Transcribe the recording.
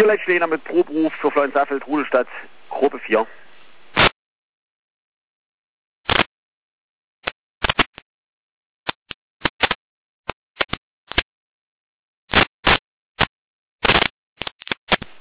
Hier Leitschläger mit Proberuf für Florian Saffelt, Rudelstadt, Gruppe 4.